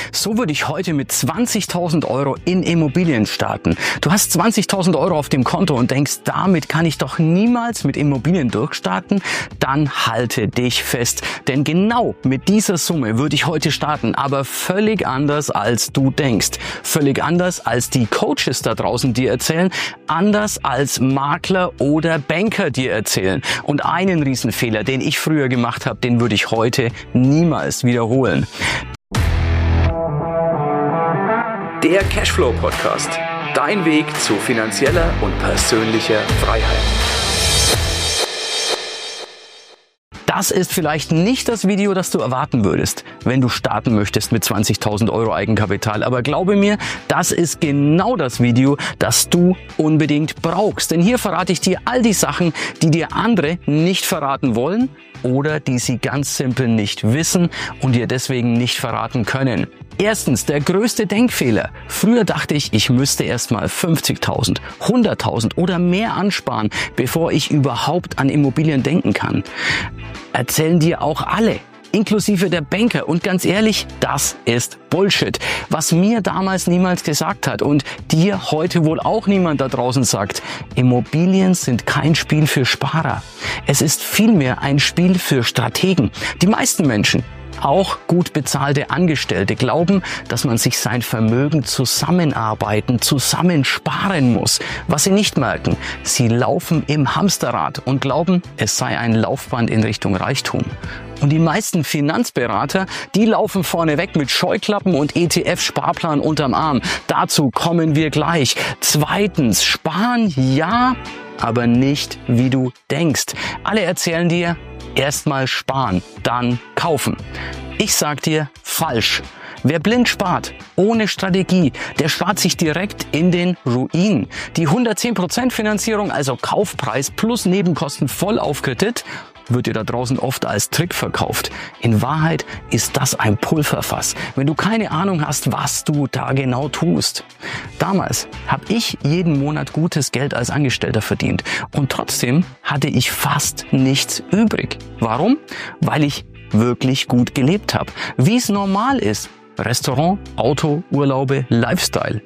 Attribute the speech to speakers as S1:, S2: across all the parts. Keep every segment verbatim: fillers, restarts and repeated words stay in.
S1: So würde ich heute mit zwanzigtausend Euro in Immobilien starten. Du hast zwanzigtausend Euro auf dem Konto und denkst, damit kann ich doch niemals mit Immobilien durchstarten? Dann halte dich fest, denn genau mit dieser Summe würde ich heute starten, aber völlig anders als du denkst. Völlig anders als die Coaches da draußen dir erzählen, anders als Makler oder Banker dir erzählen. Und einen Riesenfehler, den ich früher gemacht habe, den würde ich heute niemals wiederholen.
S2: Der Cashflow Podcast. Dein Weg zu finanzieller und persönlicher Freiheit.
S1: Das ist vielleicht nicht das Video, das du erwarten würdest, wenn du starten möchtest mit zwanzigtausend Euro Eigenkapital. Aber glaube mir, das ist genau das Video, das du unbedingt brauchst. Denn hier verrate ich dir all die Sachen, die dir andere nicht verraten wollen oder die sie ganz simpel nicht wissen und dir deswegen nicht verraten können. Erstens, der größte Denkfehler. Früher dachte ich, ich müsste erstmal fünfzigtausend, hunderttausend oder mehr ansparen, bevor ich überhaupt an Immobilien denken kann. Erzählen dir auch alle, inklusive der Banker. Und ganz ehrlich, das ist Bullshit. Was mir damals niemals gesagt hat und dir heute wohl auch niemand da draußen sagt, Immobilien sind kein Spiel für Sparer. Es ist vielmehr ein Spiel für Strategen. Die meisten Menschen, auch gut bezahlte Angestellte, glauben, dass man sich sein Vermögen zusammenarbeiten, zusammensparen muss. Was sie nicht merken, sie laufen im Hamsterrad und glauben, es sei ein Laufband in Richtung Reichtum. Und die meisten Finanzberater, die laufen vorneweg mit Scheuklappen und E T F-Sparplan unterm Arm. Dazu kommen wir gleich. Zweitens, sparen ja, aber nicht wie du denkst. Alle erzählen dir, erstmal sparen, dann kaufen. Ich sag dir, falsch. Wer blind spart, ohne Strategie, der spart sich direkt in den Ruin. Die hundertzehn Prozent Finanzierung, also Kaufpreis plus Nebenkosten voll aufkrittet, wird dir da draußen oft als Trick verkauft. In Wahrheit ist das ein Pulverfass, wenn du keine Ahnung hast, was du da genau tust. Damals habe ich jeden Monat gutes Geld als Angestellter verdient und trotzdem hatte ich fast nichts übrig. Warum? Weil ich wirklich gut gelebt habe. Wie es normal ist. Restaurant, Auto, Urlaube, Lifestyle.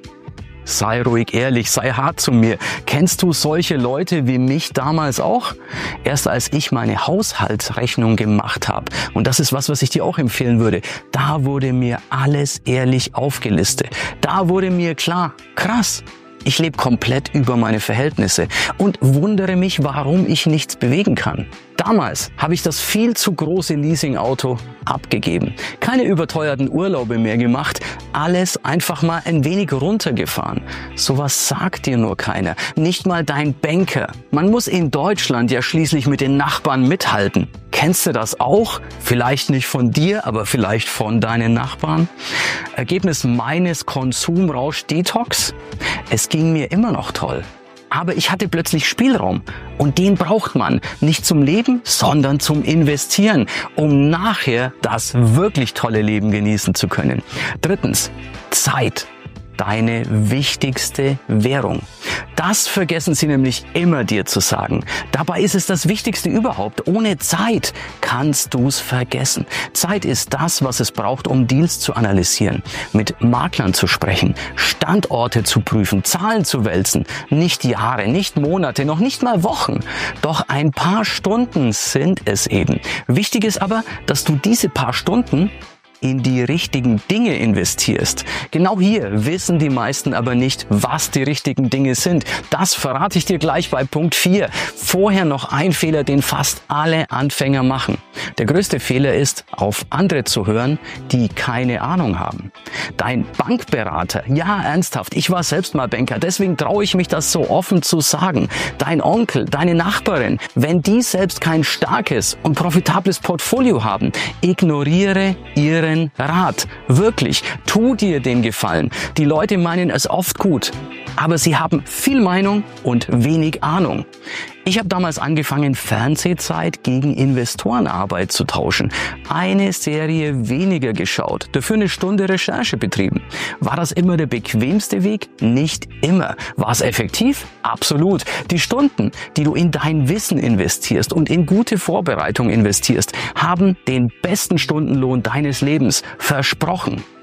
S1: Sei ruhig ehrlich, sei hart zu mir. Kennst du solche Leute wie mich damals auch? Erst als ich meine Haushaltsrechnung gemacht habe, und das ist was, was ich dir auch empfehlen würde, da wurde mir alles ehrlich aufgelistet. Da wurde mir klar, krass, ich lebe komplett über meine Verhältnisse und wundere mich, warum ich nichts bewegen kann. Damals habe ich das viel zu große Leasingauto abgegeben. Keine überteuerten Urlaube mehr gemacht, alles einfach mal ein wenig runtergefahren. Sowas sagt dir nur keiner, nicht mal dein Banker. Man muss in Deutschland ja schließlich mit den Nachbarn mithalten. Kennst du das auch? Vielleicht nicht von dir, aber vielleicht von deinen Nachbarn? Ergebnis meines Konsumrausch-Detox? Es ging mir immer noch toll. Aber ich hatte plötzlich Spielraum und den braucht man nicht zum Leben, sondern zum Investieren, um nachher das wirklich tolle Leben genießen zu können. Drittens, Zeit. Deine wichtigste Währung. Das vergessen sie nämlich immer dir zu sagen. Dabei ist es das Wichtigste überhaupt. Ohne Zeit kannst du's vergessen. Zeit ist das, was es braucht, um Deals zu analysieren, mit Maklern zu sprechen, Standorte zu prüfen, Zahlen zu wälzen. Nicht Jahre, nicht Monate, noch nicht mal Wochen. Doch ein paar Stunden sind es eben. Wichtig ist aber, dass du diese paar Stunden in die richtigen Dinge investierst. Genau hier wissen die meisten aber nicht, was die richtigen Dinge sind. Das verrate ich dir gleich bei Punkt vier. Vorher noch ein Fehler, den fast alle Anfänger machen. Der größte Fehler ist, auf andere zu hören, die keine Ahnung haben. Dein Bankberater, ja ernsthaft, ich war selbst mal Banker, deswegen traue ich mich das so offen zu sagen. Dein Onkel, deine Nachbarin, wenn die selbst kein starkes und profitables Portfolio haben, ignoriere ihre Rat. Wirklich, tu dir den Gefallen. Die Leute meinen es oft gut, aber sie haben viel Meinung und wenig Ahnung. Ich habe damals angefangen, Fernsehzeit gegen Investorenarbeit zu tauschen. Eine Serie weniger geschaut, dafür eine Stunde Recherche betrieben. War das immer der bequemste Weg? Nicht immer. War es effektiv? Absolut. Die Stunden, die du in dein Wissen investierst und in gute Vorbereitung investierst, haben den besten Stundenlohn deines Lebens versprochen.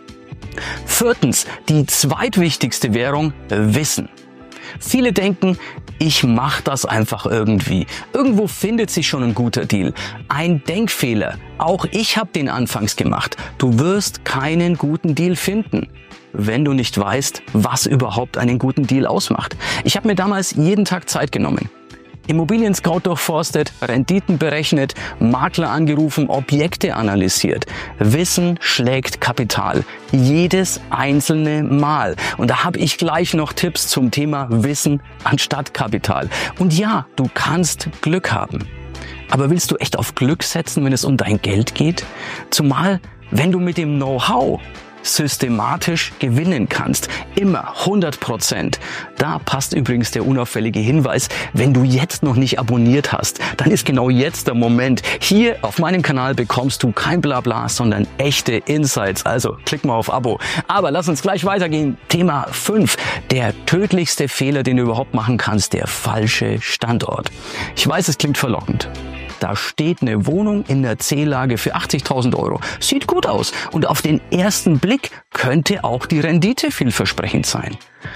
S1: Viertens, die zweitwichtigste Währung, Wissen. Viele denken, ich mache das einfach irgendwie. Irgendwo findet sich schon ein guter Deal. Ein Denkfehler. Auch ich habe den anfangs gemacht. Du wirst keinen guten Deal finden, wenn du nicht weißt, was überhaupt einen guten Deal ausmacht. Ich habe mir damals jeden Tag Zeit genommen. Immobilien-Scout durchforstet, Renditen berechnet, Makler angerufen, Objekte analysiert. Wissen schlägt Kapital. Jedes einzelne Mal. Und da habe ich gleich noch Tipps zum Thema Wissen anstatt Kapital. Und ja, du kannst Glück haben. Aber willst du echt auf Glück setzen, wenn es um dein Geld geht? Zumal, wenn du mit dem Know-how systematisch gewinnen kannst. Immer hundert Prozent. Da passt übrigens der unauffällige Hinweis, wenn du jetzt noch nicht abonniert hast, dann ist genau jetzt der Moment. Hier auf meinem Kanal bekommst du kein Blabla, sondern echte Insights. Also klick mal auf Abo. Aber lass uns gleich weitergehen. Thema fünf. Der tödlichste Fehler, den du überhaupt machen kannst, der falsche Standort. Ich weiß, es klingt verlockend. Da steht eine Wohnung in der C-Lage für achtzigtausend Euro. Sieht gut aus und auf den ersten Blick könnte auch die Rendite vielversprechend sein.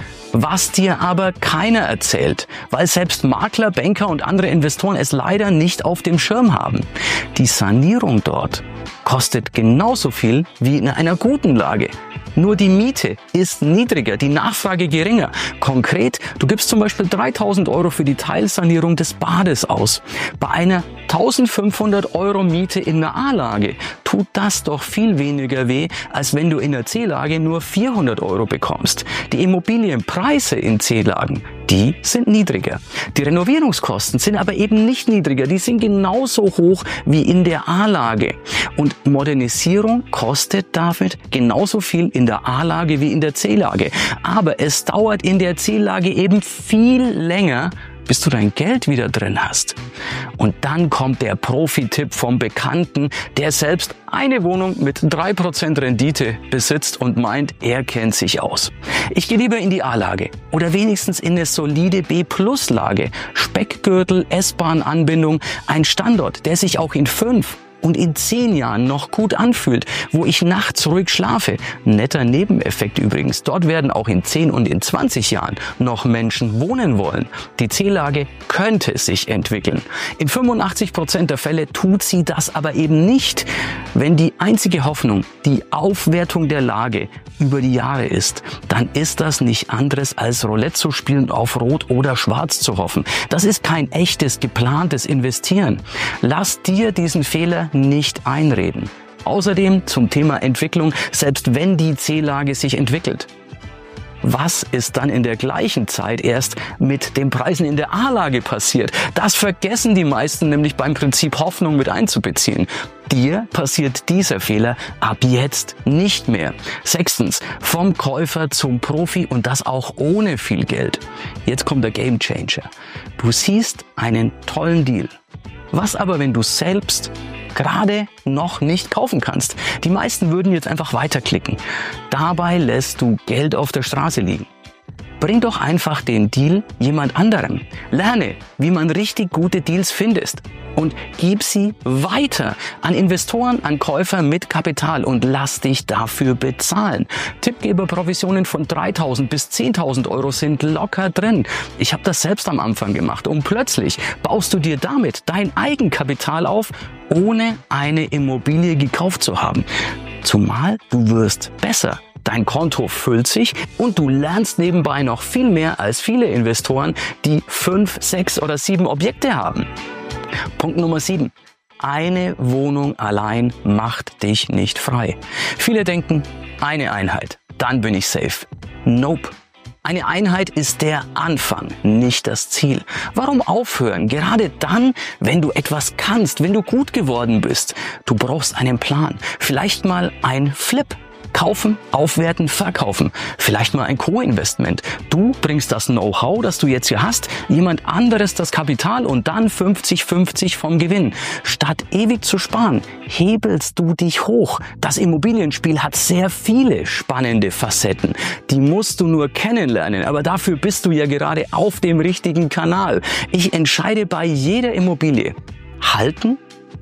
S1: Was dir aber keiner erzählt, weil selbst Makler, Banker und andere Investoren es leider nicht auf dem Schirm haben. Die Sanierung dort kostet genauso viel wie in einer guten Lage. Nur die Miete ist niedriger, die Nachfrage geringer. Konkret, du gibst zum Beispiel dreitausend Euro für die Teilsanierung des Bades aus. Bei einer eintausendfünfhundert Euro Miete in der A-Lage tut das doch viel weniger weh, als wenn du in der C-Lage nur vierhundert Euro bekommst. Die Immobilienpreise in C-Lagen, die sind niedriger. Die Renovierungskosten sind aber eben nicht niedriger, die sind genauso hoch wie in der A-Lage. Und Modernisierung kostet damit genauso viel in der A-Lage wie in der C-Lage. Aber es dauert in der C-Lage eben viel länger, bis du dein Geld wieder drin hast. Und dann kommt der Profi-Tipp vom Bekannten, der selbst eine Wohnung mit drei Prozent Rendite besitzt und meint, er kennt sich aus. Ich gehe lieber in die A-Lage oder wenigstens in eine solide B-Plus-Lage. Speckgürtel, S-Bahn-Anbindung, ein Standort, der sich auch in fünf und in zehn Jahren noch gut anfühlt, wo ich nachts ruhig schlafe. Netter Nebeneffekt übrigens. Dort werden auch in zehn und in zwanzig Jahren noch Menschen wohnen wollen. Die C-Lage könnte sich entwickeln. In fünfundachtzig Prozent der Fälle tut sie das aber eben nicht. Wenn die einzige Hoffnung die Aufwertung der Lage über die Jahre ist, dann ist das nicht anderes als Roulette zu spielen und auf Rot oder Schwarz zu hoffen. Das ist kein echtes, geplantes Investieren. Lass dir diesen Fehler nicht einreden. Außerdem zum Thema Entwicklung, selbst wenn die C-Lage sich entwickelt. Was ist dann in der gleichen Zeit erst mit den Preisen in der A-Lage passiert? Das vergessen die meisten nämlich beim Prinzip Hoffnung mit einzubeziehen. Dir passiert dieser Fehler ab jetzt nicht mehr. Sechstens, vom Käufer zum Profi und das auch ohne viel Geld. Jetzt kommt der Gamechanger. Du siehst einen tollen Deal. Was aber, wenn du selbst gerade noch nicht kaufen kannst? Die meisten würden jetzt einfach weiterklicken. Dabei lässt du Geld auf der Straße liegen. Bring doch einfach den Deal jemand anderem. Lerne, wie man richtig gute Deals findet und gib sie weiter an Investoren, an Käufer mit Kapital und lass dich dafür bezahlen. Tippgeberprovisionen von dreitausend bis zehntausend Euro sind locker drin. Ich habe das selbst am Anfang gemacht und plötzlich baust du dir damit dein Eigenkapital auf, ohne eine Immobilie gekauft zu haben. Zumal du wirst besser. Dein Konto füllt sich und du lernst nebenbei noch viel mehr als viele Investoren, die fünf, sechs oder sieben Objekte haben. Punkt Nummer sieben. Eine Wohnung allein macht dich nicht frei. Viele denken, eine Einheit, dann bin ich safe. Nope. Eine Einheit ist der Anfang, nicht das Ziel. Warum aufhören? Gerade dann, wenn du etwas kannst, wenn du gut geworden bist. Du brauchst einen Plan. Vielleicht mal ein Flip. Kaufen, aufwerten, verkaufen. Vielleicht mal ein Co-Investment. Du bringst das Know-how, das du jetzt hier hast, jemand anderes das Kapital und dann fünfzig fünfzig vom Gewinn. Statt ewig zu sparen, hebelst du dich hoch. Das Immobilienspiel hat sehr viele spannende Facetten. Die musst du nur kennenlernen, aber dafür bist du ja gerade auf dem richtigen Kanal. Ich entscheide bei jeder Immobilie, halten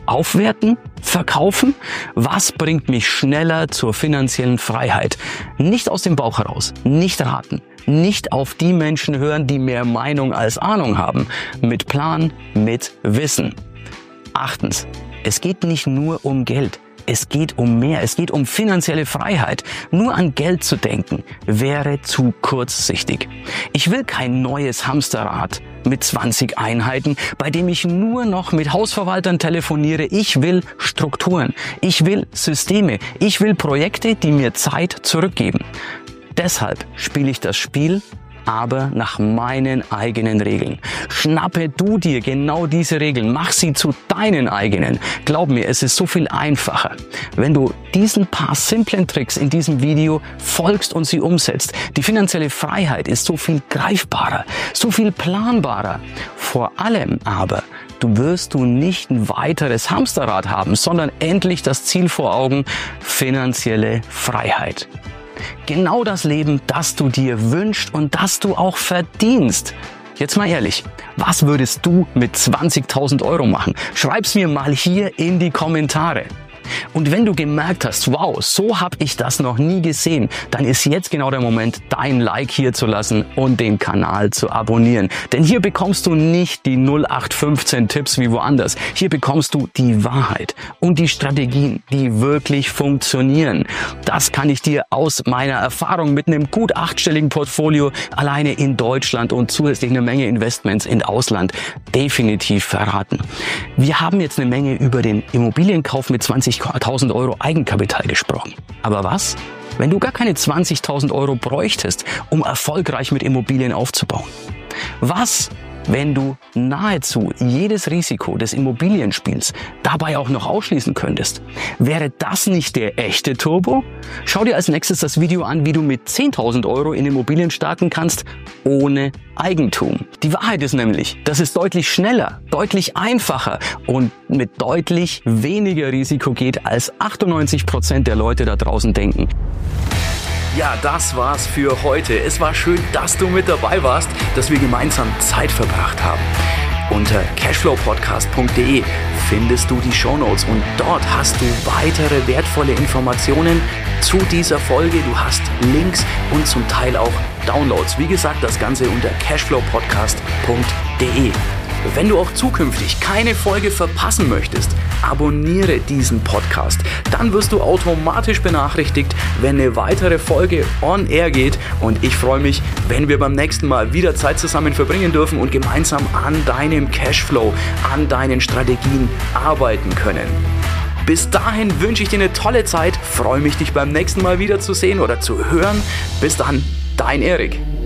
S1: Aufwerten? Verkaufen? Was bringt mich schneller zur finanziellen Freiheit? Nicht aus dem Bauch heraus, nicht raten, nicht auf die Menschen hören, die mehr Meinung als Ahnung haben. Mit Plan, mit Wissen. Achtens, es geht nicht nur um Geld. Es geht um mehr, es geht um finanzielle Freiheit. Nur an Geld zu denken, wäre zu kurzsichtig. Ich will kein neues Hamsterrad mit zwanzig Einheiten, bei dem ich nur noch mit Hausverwaltern telefoniere. Ich will Strukturen, ich will Systeme, ich will Projekte, die mir Zeit zurückgeben. Deshalb spiele ich das Spiel, aber nach meinen eigenen Regeln. Schnappe du dir genau diese Regeln, mach sie zu deinen eigenen. Glaub mir, es ist so viel einfacher, wenn du diesen paar simplen Tricks in diesem Video folgst und sie umsetzt. Die finanzielle Freiheit ist so viel greifbarer, so viel planbarer. Vor allem aber, du wirst du nicht ein weiteres Hamsterrad haben, sondern endlich das Ziel vor Augen, finanzielle Freiheit. Genau das Leben, das du dir wünschst und das du auch verdienst. Jetzt mal ehrlich, was würdest du mit zwanzigtausend Euro machen? Schreib's mir mal hier in die Kommentare. Und wenn du gemerkt hast, wow, so habe ich das noch nie gesehen, dann ist jetzt genau der Moment, dein Like hier zu lassen und den Kanal zu abonnieren. Denn hier bekommst du nicht die null acht fünfzehn Tipps wie woanders. Hier bekommst du die Wahrheit und die Strategien, die wirklich funktionieren. Das kann ich dir aus meiner Erfahrung mit einem gut achtstelligen Portfolio alleine in Deutschland und zusätzlich eine Menge Investments im Ausland definitiv verraten. Wir haben jetzt eine Menge über den Immobilienkauf mit zwanzigtausend Euro Eigenkapital gesprochen. Aber was, wenn du gar keine zwanzigtausend Euro bräuchtest, um erfolgreich mit Immobilien aufzubauen? Was, wenn du nahezu jedes Risiko des Immobilienspiels dabei auch noch ausschließen könntest? Wäre das nicht der echte Turbo? Schau dir als nächstes das Video an, wie du mit zehntausend Euro in Immobilien starten kannst, ohne Eigentum. Die Wahrheit ist nämlich, dass es deutlich schneller, deutlich einfacher und mit deutlich weniger Risiko geht, als achtundneunzig Prozent der Leute da draußen denken.
S2: Ja, das war's für heute. Es war schön, dass du mit dabei warst, dass wir gemeinsam Zeit verbracht haben. Unter cashflow podcast punkt de findest du die Shownotes und dort hast du weitere wertvolle Informationen zu dieser Folge. Du hast Links und zum Teil auch Downloads. Wie gesagt, das Ganze unter cashflow podcast punkt de. Wenn du auch zukünftig keine Folge verpassen möchtest, abonniere diesen Podcast. Dann wirst du automatisch benachrichtigt, wenn eine weitere Folge on air geht. Und ich freue mich, wenn wir beim nächsten Mal wieder Zeit zusammen verbringen dürfen und gemeinsam an deinem Cashflow, an deinen Strategien arbeiten können. Bis dahin wünsche ich dir eine tolle Zeit. Freue mich, dich beim nächsten Mal wieder zu sehen oder zu hören. Bis dann, dein Erik.